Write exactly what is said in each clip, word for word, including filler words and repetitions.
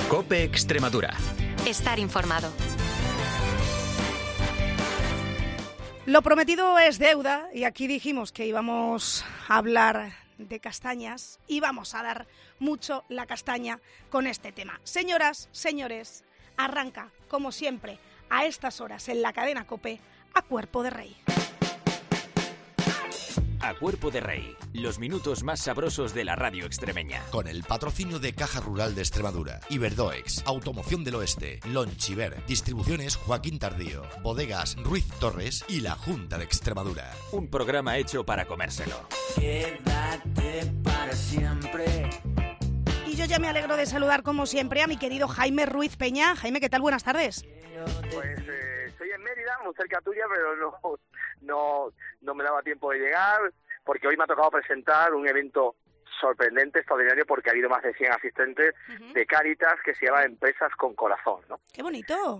COPE Extremadura. Estar informado. Lo prometido es deuda y aquí dijimos que íbamos a hablar de castañas y vamos a dar mucho la castaña con este tema. Señoras, señores, arranca, como siempre, a estas horas en la cadena COPE, A Cuerpo de Rey. A Cuerpo de Rey, los minutos más sabrosos de la radio extremeña. Con el patrocinio de Caja Rural de Extremadura, Iberdoex, Automoción del Oeste, Lonchiver, Distribuciones Joaquín Tardío, Bodegas Ruiz Torres y la Junta de Extremadura. Un programa hecho para comérselo. Quédate para siempre. Y yo ya me alegro de saludar como siempre a mi querido Jaime Ruiz Peña. Jaime, ¿qué tal? Buenas tardes. Pues eh, estoy en Mérida, muy cerca tuya, pero no, no, no me daba tiempo de llegar, porque hoy me ha tocado presentar un evento sorprendente, extraordinario, porque ha habido más de cien asistentes uh-huh. de Cáritas, que se llama Empresas con Corazón, ¿no? ¡Qué bonito!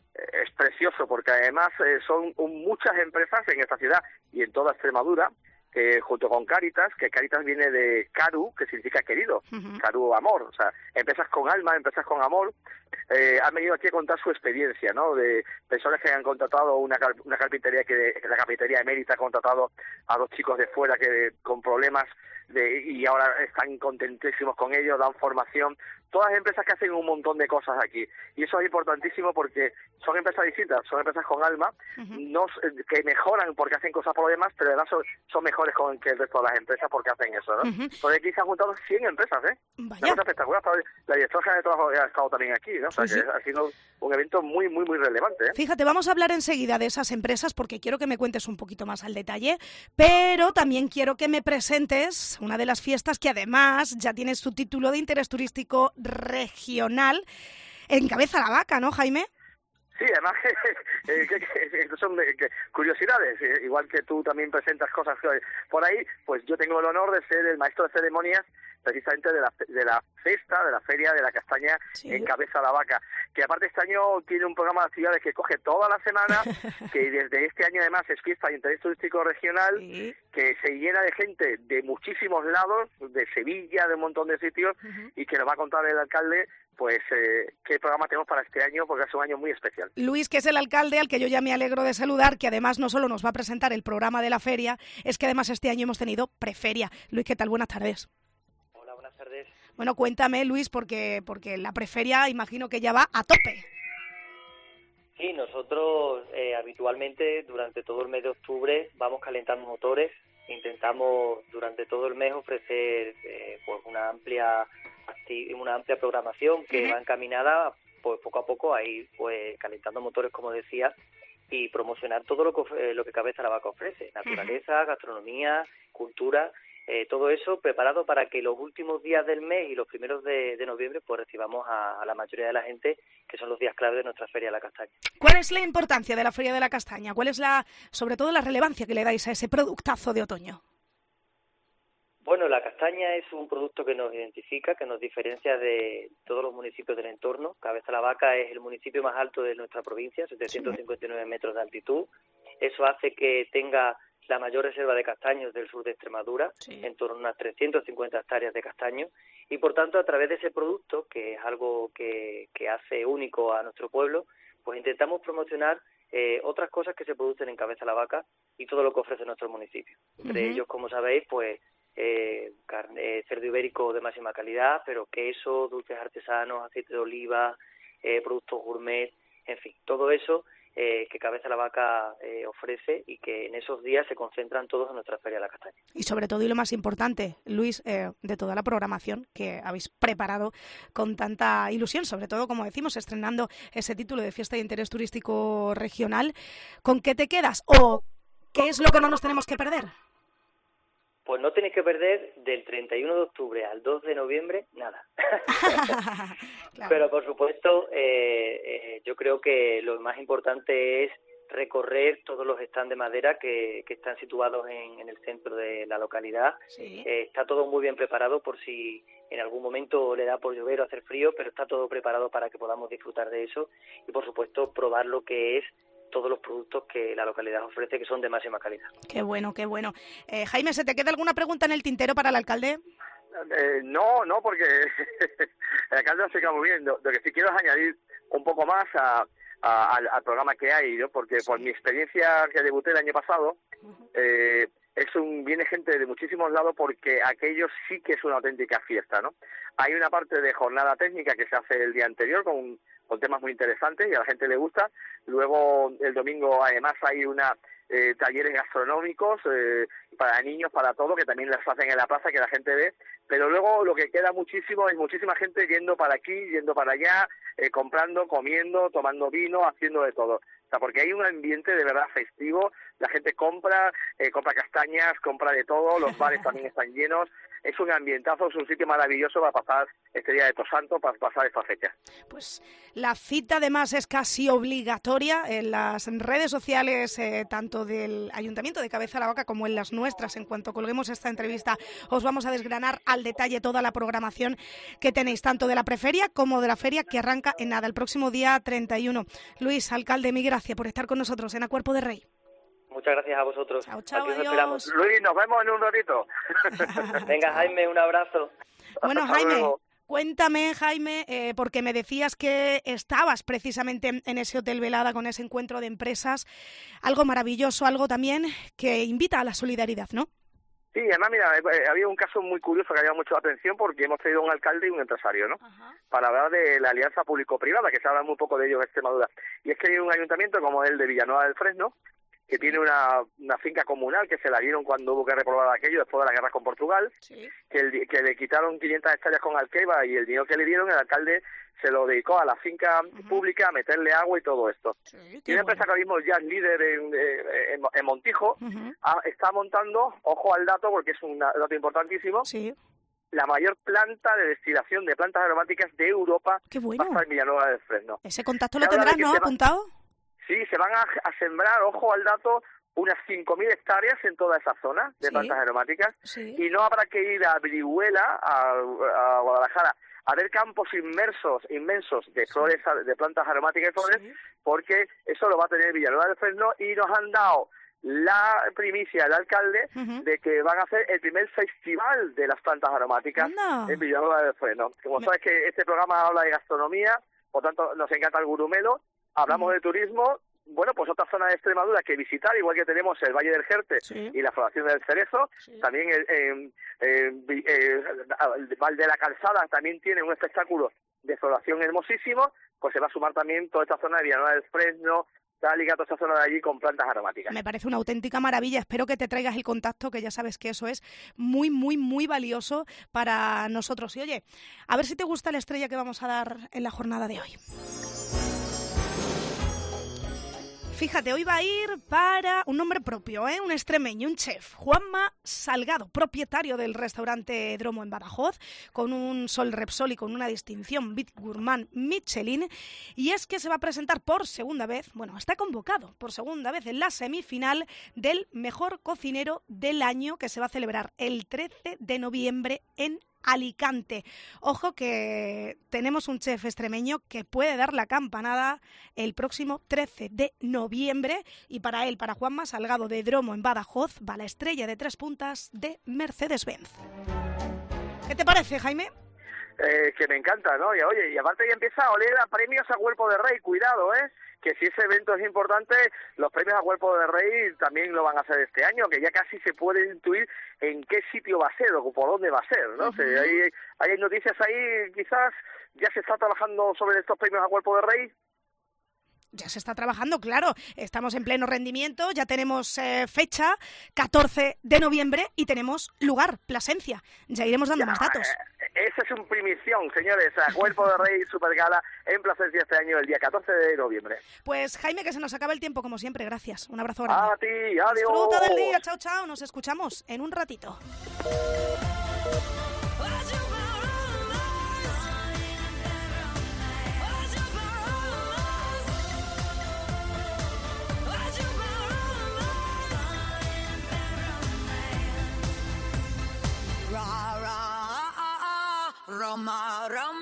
Es precioso, porque además eh, son un, muchas empresas en esta ciudad y en toda Extremadura, que junto con Cáritas, que Cáritas viene de Caru, que significa querido, uh-huh. Caru, amor, o sea, empresas con alma, empresas con amor, eh, han venido aquí a contar su experiencia, ¿no? De personas que han contratado una, una carpintería, que la carpintería de Mérida ha contratado a dos chicos de fuera que con problemas de, y ahora están contentísimos con ellos, dan formación. Todas las empresas que hacen un montón de cosas aquí. Y eso es importantísimo porque son empresas distintas, son empresas con alma, uh-huh. no, que mejoran porque hacen cosas por lo demás, pero además son, son mejores con que el resto de las empresas porque hacen eso, ¿no? Uh-huh. Entonces aquí se han juntado cien empresas, ¿eh? Vaya. Una cosa espectacular. La directora general de trabajo ha estado también aquí, ¿no? O sea, sí, que sí. ha sido un evento muy, muy, muy relevante, ¿eh? Fíjate, vamos a hablar enseguida de esas empresas porque quiero que me cuentes un poquito más al detalle, pero también quiero que me presentes una de las fiestas que además ya tiene su título de interés turístico regional en Cabeza la Vaca, ¿no, Jaime? Sí, además que, que, que, que son que, curiosidades, igual que tú también presentas cosas por ahí, pues yo tengo el honor de ser el maestro de ceremonias precisamente de la, de la festa, de la feria de la castaña sí. en Cabeza la Vaca, que aparte este año tiene un programa de actividades que coge toda la semana, que desde este año además es fiesta de interés turístico regional, sí. que se llena de gente de muchísimos lados, de Sevilla, de un montón de sitios, uh-huh. y que nos va a contar el alcalde pues eh, qué programa tenemos para este año, porque es un año muy especial. Luis, que es el alcalde al que yo ya me alegro de saludar, que además no solo nos va a presentar el programa de la feria, es que además este año hemos tenido preferia. Luis, ¿qué tal? Buenas tardes. Hola, buenas tardes. Bueno, cuéntame, Luis, porque porque la preferia imagino que ya va a tope. Sí, nosotros eh, habitualmente durante todo el mes de octubre vamos calentando motores, intentamos durante todo el mes ofrecer eh, pues una amplia una amplia programación que uh-huh. va encaminada pues poco a poco a ir pues calentando motores, como decía, y promocionar todo lo que, eh, lo que Cabeza la Vaca ofrece, naturaleza, uh-huh. gastronomía, cultura, eh, todo eso preparado para que los últimos días del mes y los primeros de, de noviembre pues recibamos a, a la mayoría de la gente, que son los días clave de nuestra Feria de la Castaña. ¿Cuál es la importancia de la Feria de la Castaña? ¿Cuál es la, sobre todo la relevancia que le dais a ese productazo de otoño? Bueno, la castaña es un producto que nos identifica, que nos diferencia de todos los municipios del entorno. Cabeza la Vaca es el municipio más alto de nuestra provincia, setecientos cincuenta y nueve sí. metros de altitud. Eso hace que tenga la mayor reserva de castaños del sur de Extremadura, sí. en torno a unas trescientas cincuenta hectáreas de castaño. Y por tanto, a través de ese producto, que es algo que, que hace único a nuestro pueblo, pues intentamos promocionar eh, otras cosas que se producen en Cabeza la Vaca y todo lo que ofrece nuestro municipio. Entre uh-huh. ellos, como sabéis, pues Eh, carne, eh, cerdo ibérico de máxima calidad, pero queso, dulces artesanos, aceite de oliva, eh, productos gourmet, en fin, todo eso eh, que Cabeza la Vaca eh, ofrece y que en esos días se concentran todos en nuestra Feria de la Castaña. Y sobre todo, y lo más importante, Luis, eh, de toda la programación que habéis preparado con tanta ilusión, sobre todo, como decimos, estrenando ese título de Fiesta de Interés Turístico Regional, ¿con qué te quedas? ¿O qué es lo que no nos tenemos que perder? Pues no tenéis que perder del treinta y uno de octubre al dos de noviembre, nada. Claro. Pero, por supuesto, eh, eh, yo creo que lo más importante es recorrer todos los stands de madera que, que están situados en, en el centro de la localidad. Sí. Eh, está todo muy bien preparado por si en algún momento le da por llover o hacer frío, pero está todo preparado para que podamos disfrutar de eso y, por supuesto, probar lo que es todos los productos que la localidad ofrece, que son de máxima calidad. Qué bueno, qué bueno. Eh, Jaime, ¿se te queda alguna pregunta en el tintero para el alcalde? Eh, no, no, porque el alcalde lo explica muy bien. Lo, lo que sí quiero es añadir un poco más a, a, al, al programa que hay, ¿no? Porque sí. Por mi experiencia que debuté el año pasado, uh-huh. eh, es un viene gente de muchísimos lados porque aquello sí que es una auténtica fiesta, ¿no? Hay una parte de jornada técnica que se hace el día anterior con, con temas muy interesantes y a la gente le gusta. Luego el domingo además hay una eh, talleres gastronómicos eh, para niños, para todo, que también las hacen en la plaza, que la gente ve. Pero luego lo que queda muchísimo es muchísima gente yendo para aquí, yendo para allá, eh, comprando, comiendo, tomando vino, haciendo de todo. O sea, porque hay un ambiente de verdad festivo, la gente compra, eh, compra castañas, compra de todo, los bares también están llenos, es un ambientazo, es un sitio maravilloso para pasar este día de Tosanto, para pasar esta fecha. Pues la cita además es casi obligatoria en las redes sociales, eh, tanto del Ayuntamiento de Cabeza de la Vaca como en las nuestras. En cuanto colguemos esta entrevista, os vamos a desgranar al detalle toda la programación que tenéis, tanto de la preferia como de la feria, que arranca en nada, el próximo día treinta y uno. Luis, alcalde, mi gracias por estar con nosotros en A Cuerpo de Rey. Muchas gracias a vosotros. Chao, chao, Aquí os adiós. esperamos. Luis, nos vemos en un ratito. Venga, Jaime, un abrazo. Bueno, Jaime, cuéntame, Jaime, eh, porque me decías que estabas precisamente en ese hotel Velada con ese encuentro de empresas, algo maravilloso, algo también que invita a la solidaridad, ¿no? Sí, además, mira, eh, había un caso muy curioso que había mucho atención porque hemos traído un alcalde y un empresario, ¿no? Ajá. Para hablar de la alianza público-privada, que se habla muy poco de ello en Extremadura. Y es que hay un ayuntamiento como el de Villanueva del Fresno, que tiene una, una finca comunal que se la dieron cuando hubo que reprobar aquello después de la guerra con Portugal, sí. que, el, que le quitaron quinientas hectáreas con Alqueva y el dinero que le dieron, el alcalde se lo dedicó a la finca uh-huh. pública, a meterle agua y todo esto. Sí, y una empresa bueno. que ahora mismo ya es líder en, en, en Montijo, uh-huh. a, está montando, ojo al dato porque es un dato importantísimo, sí. la mayor planta de destilación de plantas aromáticas de Europa. Qué bueno. Va a estar en Villanueva del Fresno. Ese contacto lo tendrás, ¿no? ¿Apuntado? Sí, se van a, a sembrar, ojo al dato, unas cinco mil hectáreas en toda esa zona de sí. plantas aromáticas sí. y no habrá que ir a Brihuela, a, a Guadalajara, a ver campos inmersos, inmensos de flores, sí. de plantas aromáticas y flores, sí. porque eso lo va a tener Villanueva del Fresno y nos han dado la primicia del alcalde uh-huh. de que van a hacer el primer festival de las plantas aromáticas no. en Villanueva del Fresno. Como Me... sabes que este programa habla de gastronomía, por tanto nos encanta el gurumelo, hablamos uh-huh. de turismo. Bueno, pues otra zona de Extremadura que visitar, igual que tenemos el Valle del Jerte sí. y la Floración del Cerezo, sí. también el, eh, eh, eh, el Val de la Calzada también tiene un espectáculo de floración hermosísimo, pues se va a sumar también toda esta zona de Villanueva del Fresno, Táliga, toda esta zona de allí con plantas aromáticas. Me parece una auténtica maravilla, espero que te traigas el contacto, que ya sabes que eso es muy, muy, muy valioso para nosotros. Y oye, a ver si te gusta la estrella que vamos a dar en la jornada de hoy. Fíjate, hoy va a ir para un nombre propio, ¿eh? Un extremeño, un chef, Juanma Salgado, propietario del restaurante Dromo en Badajoz, con un Sol Repsol y con una distinción Bit Gourmand Michelin. Y es que se va a presentar por segunda vez, bueno, está convocado por segunda vez en la semifinal del mejor cocinero del año, que se va a celebrar el trece de noviembre en Alicante. Ojo que tenemos un chef extremeño que puede dar la campanada el próximo trece de noviembre y para él, para Juanma Salgado de Dromo en Badajoz, va la estrella de tres puntas de Mercedes-Benz. ¿Qué te parece, Jaime? Eh, que me encanta, ¿no? Y oye, y aparte ya empieza a oler a premios a Cuerpo de Rey, cuidado, ¿eh? Que si ese evento es importante, los premios a Cuerpo de Rey también lo van a hacer este año, que ya casi se puede intuir en qué sitio va a ser o por dónde va a ser, ¿no? Uh-huh. O sea, hay, hay noticias ahí, quizás ya se está trabajando sobre estos premios a Cuerpo de Rey. Ya se está trabajando, claro, estamos en pleno rendimiento, ya tenemos eh, fecha, catorce de noviembre, y tenemos lugar, Plasencia. Ya iremos dando ya, más datos. Eh, esa es un primición, señores, a Cuerpo de Rey Supergala en Plasencia este año, el día catorce de noviembre. Pues Jaime, que se nos acaba el tiempo como siempre, gracias, un abrazo grande. A ti, adiós. Disfruta del día, chao, chao, nos escuchamos en un ratito. Roma, Roma.